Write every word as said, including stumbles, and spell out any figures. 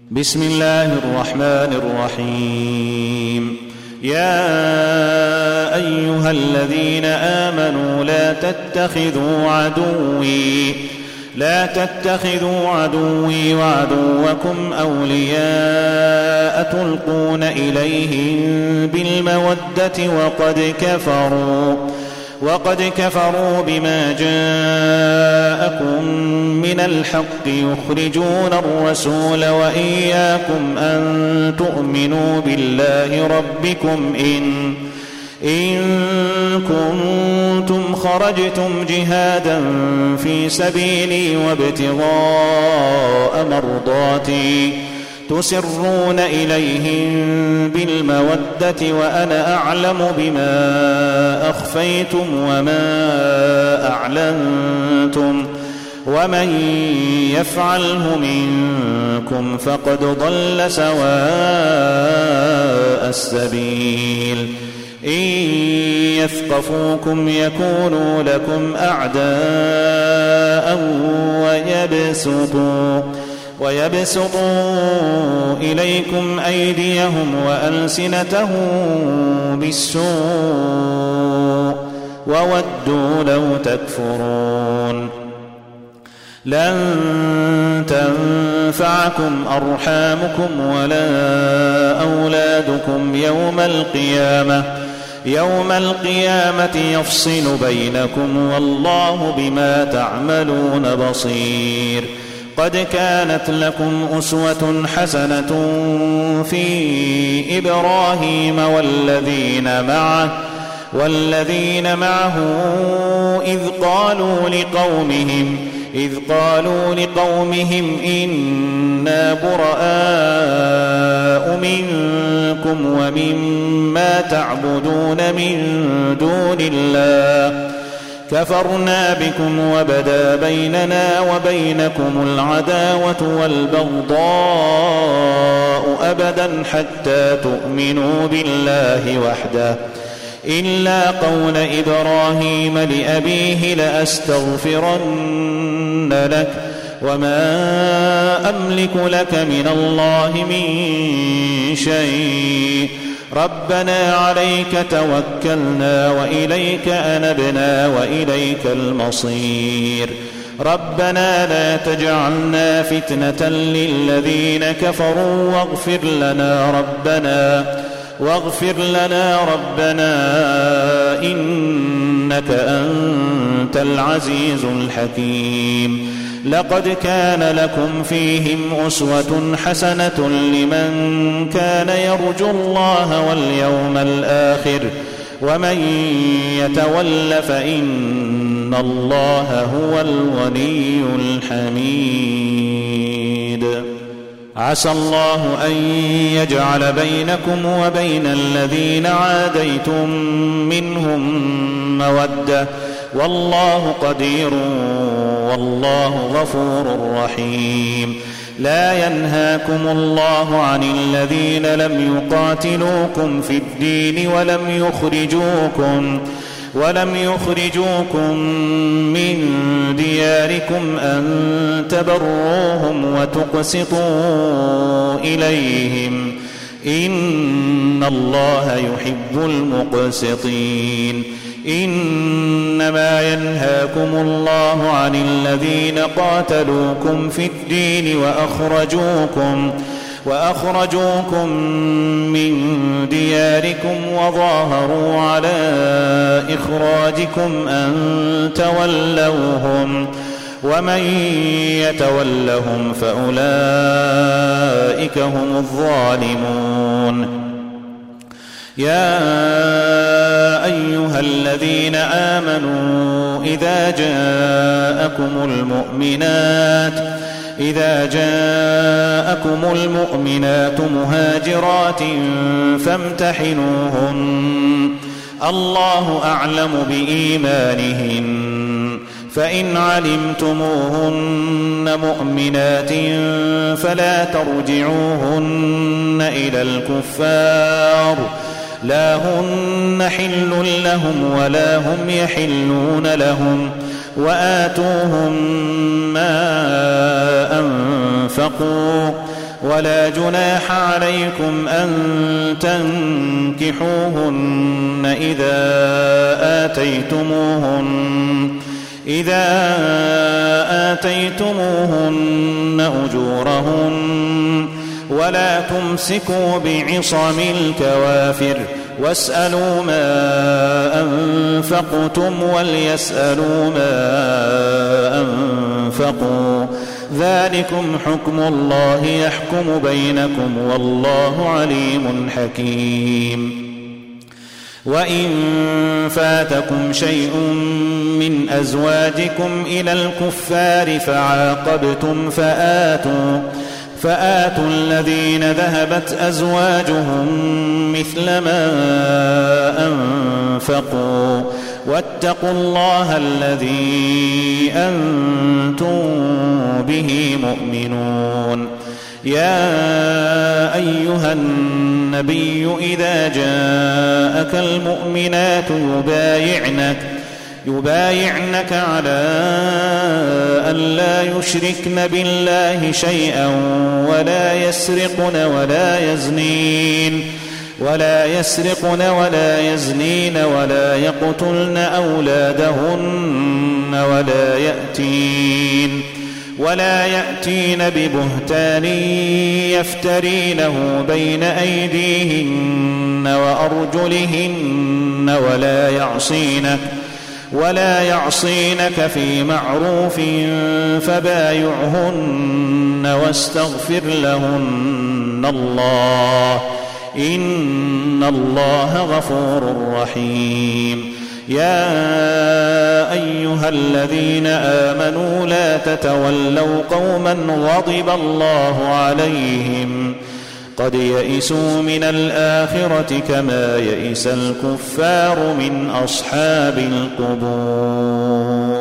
بسم الله الرحمن الرحيم. يا أيها الذين آمنوا لا تتخذوا عدوي لا تتخذوا عدوي وعدوكم أولياء تلقون إليهم بالمودة وقد كفروا وقد كفروا بما جاءكم من الحق يخرجون الرسول وإياكم أن تؤمنوا بالله ربكم إن إن كنتم خرجتم جهادا في سبيلي وابتغاء مرضاتي تسرون إليهم بالمودة وأنا أعلم بما أخفيتم وما أعلنتم ومن يفعله منكم فقد ضل سواء السبيل. إن يثقفوكم يكونوا لكم أعداء ويبسطوا ويبسطوا إليكم أيديهم وألسنتهم بالسوء وودوا لو تكفرون. لن تنفعكم أرحامكم ولا أولادكم يوم القيامة يوم القيامة يفصل بينكم والله بما تعملون بصير. قد كانت لكم أسوة حسنة في إبراهيم والذين معه والذين معه إذ قالوا لقومهم إذ قالوا لقومهم إنا براء منكم ومما تعبدون من دون الله كفرنا بكم وبدا بيننا وبينكم العداوة والبغضاء أبدا حتى تؤمنوا بالله وحده إلا قول إبراهيم لأبيه لأستغفرن لك وما أملك لك من الله من شيء ربنا عليك توكلنا وإليك أنبنا وإليك المصير. ربنا لا تجعلنا فتنة للذين كفروا واغفر لنا ربنا واغفر لنا ربنا إنك أنت العزيز الحكيم. لقد كان لكم فيهم أسوة حسنة لمن كان يرجو الله واليوم الآخر ومن يتول فإن الله هو الغني الحميد. عسى الله أن يجعل بينكم وبين الذين عاديتم منهم مودة والله قدير والله غفور رحيم. لا ينهاكم الله عن الذين لم يقاتلوكم في الدين ولم يخرجوكم ولم يخرجوكم من دياركم أن تبروهم وتقسطوا إليهم إن الله يحب المقسطين. إنما ينهاكم الله عن الذين قاتلوكم في الدين وأخرجوكم وأخرجوكم من دياركم وظاهروا على إخراجكم أن تولوهم ومن يتولهم فأولئك هم الظالمون. يا أيها الذين آمنوا إذا جاءكم المؤمنات إذا جاءكم المؤمنات مهاجرات فامتحنوهن الله أعلم بإيمانهن فإن علمتموهن مؤمنات فلا ترجعوهن إلى الكفار لا هن حل لهم ولا هم يحلون لهم وآتوهم ما أنفقوا ولا جناح عليكم أن تنكحوهن إذا آتيتموهن إذا آتيتموهن أجورهن ولا تمسكوا بعصم الكوافر واسألوا ما أنفقتم وليسألوا ما أنفقوا ذلكم حكم الله يحكم بينكم والله عليم حكيم. وإن فاتكم شيء من أزواجكم إلى الكفار فعاقبتم فآتوا فآتوا الذين ذهبت أزواجهم مثل ما أنفقوا واتقوا الله الذي أنتم به مؤمنون. يا أيها النبي إذا جاءك المؤمنات يبايعنك يبايعنك على أن لا يشركن بالله شيئا ولا يسرقن ولا يزنين ولا يسرقن ولا يزنين ولا يقتلن أولادهن ولا يأتين ولا يأتين ببهتان يفترينه بين أيديهن وأرجلهن ولا يعصينك ولا يعصينك في معروف فبايعهن واستغفر لهن الله إن الله غفور رحيم. يا أيها الذين آمنوا لا تتولوا قوما غضب الله عليهم قد يئسوا من الآخرة كما يئس الكفار من أصحاب القبور.